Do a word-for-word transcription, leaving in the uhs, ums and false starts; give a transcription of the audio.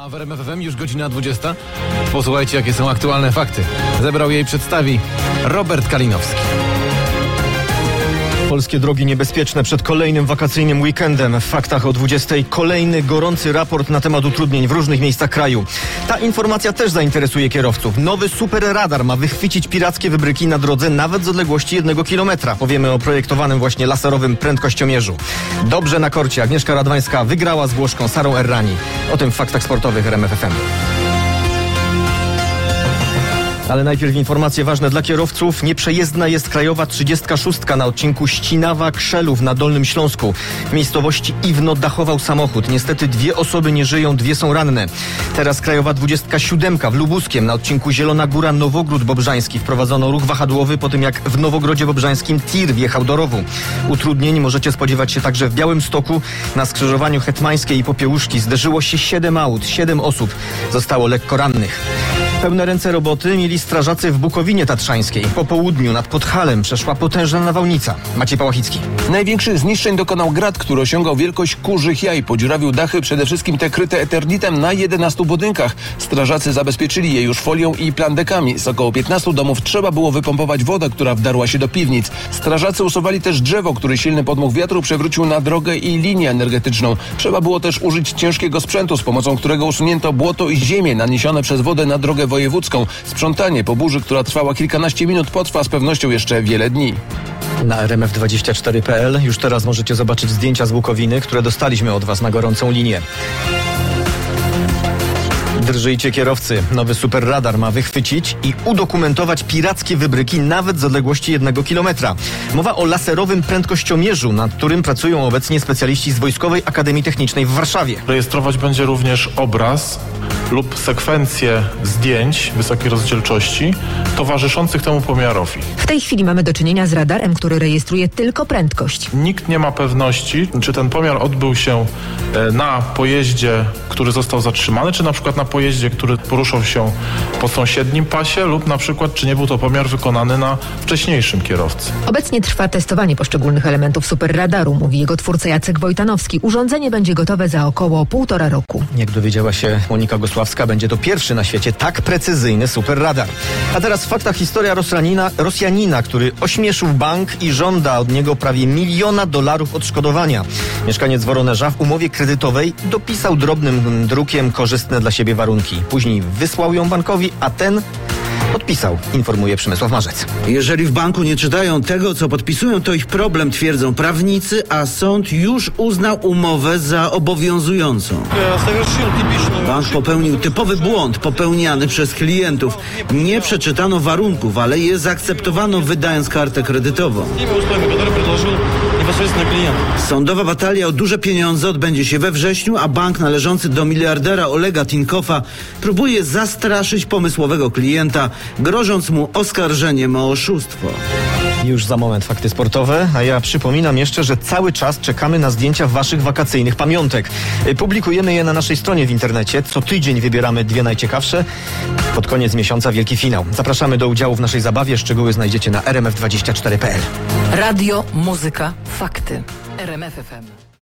A w R M F F M już godzina dwudziesta. Posłuchajcie, jakie są aktualne fakty. Zebrał je i przedstawi Robert Kalinowski. Polskie drogi niebezpieczne przed kolejnym wakacyjnym weekendem. W faktach o dwudziestej kolejny gorący raport na temat utrudnień w różnych miejscach kraju. Ta informacja też zainteresuje kierowców. Nowy superradar ma wychwycić pirackie wybryki na drodze nawet z odległości jednego kilometra. Powiemy o projektowanym właśnie laserowym prędkościomierzu. Dobrze na korcie. Agnieszka Radwańska wygrała z Włoszką Sarą Errani. O tym w faktach sportowych R M F F M. Ale najpierw informacje ważne dla kierowców. Nieprzejezdna jest krajowa trzydziestka szóstka na odcinku Ścinawa-Krzelów na Dolnym Śląsku. W miejscowości Iwno dachował samochód. Niestety dwie osoby nie żyją, dwie są ranne. Teraz krajowa dwudziestka siódemka w Lubuskiem na odcinku Zielona Góra-Nowogród Bobrzański. Wprowadzono ruch wahadłowy po tym, jak w Nowogrodzie Bobrzańskim tir wjechał do rowu. Utrudnień możecie spodziewać się także w Białymstoku. Na skrzyżowaniu Hetmańskiej i Popiełuszki zderzyło się siedem aut. Siedem osób zostało lekko rannych. Pełne ręce roboty mieli strażacy w Bukowinie Tatrzańskiej. Po południu nad Podhalem przeszła potężna nawałnica. Maciej Pałachicki. Największych zniszczeń dokonał grad, który osiągał wielkość kurzych jaj. Podziurawił dachy, przede wszystkim te kryte eternitem na jedenastu budynkach. Strażacy zabezpieczyli je już folią i plandekami. Z około piętnastu domów trzeba było wypompować wodę, która wdarła się do piwnic. Strażacy usuwali też drzewo, który silny podmuch wiatru przewrócił na drogę i linię energetyczną. Trzeba było też użyć ciężkiego sprzętu, z pomocą którego usunięto błoto i ziemię naniesione przez wodę na drogę wojewódzką. Sprzątanie po burzy, która trwała kilkanaście minut, potrwa z pewnością jeszcze wiele dni. Na R M F dwadzieścia cztery kropka p l już teraz możecie zobaczyć zdjęcia z Bukowiny, które dostaliśmy od Was na gorącą linię. Drżyjcie kierowcy. Nowy superradar ma wychwycić i udokumentować pirackie wybryki nawet z odległości jednego kilometra. Mowa o laserowym prędkościomierzu, nad którym pracują obecnie specjaliści z Wojskowej Akademii Technicznej w Warszawie. Rejestrować będzie również obraz lub sekwencję zdjęć wysokiej rozdzielczości towarzyszących temu pomiarowi. W tej chwili mamy do czynienia z radarem, który rejestruje tylko prędkość. Nikt nie ma pewności, czy ten pomiar odbył się na pojeździe, który został zatrzymany, czy na przykład na pojeździe, który poruszał się po sąsiednim pasie, lub na przykład, czy nie był to pomiar wykonany na wcześniejszym kierowcy. Obecnie trwa testowanie poszczególnych elementów superradaru, mówi jego twórca Jacek Wojtanowski. Urządzenie będzie gotowe za około półtora roku. Jak dowiedziała się Monika Gosławska, będzie to pierwszy na świecie tak precyzyjny superradar. A teraz w faktach historia Rosjanina, Rosjanina, który ośmieszył bank i żąda od niego prawie miliona dolarów odszkodowania. Mieszkaniec Woronerza w umowie kredytowej dopisał drobnym drukiem korzystne dla siebie warunki. Później wysłał ją bankowi, a ten podpisał, informuje Przemysław Marzec. Jeżeli w banku nie czytają tego, co podpisują, to ich problem, twierdzą prawnicy, a sąd już uznał umowę za obowiązującą. Bank popełnił typowy błąd popełniany przez klientów. Nie przeczytano warunków, ale je zaakceptowano, wydając kartę kredytową. Sądowa batalia o duże pieniądze odbędzie się we wrześniu, a bank należący do miliardera Olega Tinkoffa próbuje zastraszyć pomysłowego klienta, grożąc mu oskarżeniem o oszustwo. Już za moment fakty sportowe, a ja przypominam jeszcze, że cały czas czekamy na zdjęcia waszych wakacyjnych pamiątek. Publikujemy je na naszej stronie w internecie. Co tydzień wybieramy dwie najciekawsze. Pod koniec miesiąca wielki finał. Zapraszamy do udziału w naszej zabawie. Szczegóły znajdziecie na r m f dwadzieścia cztery kropka p l. Radio, muzyka, fakty. R M F F M.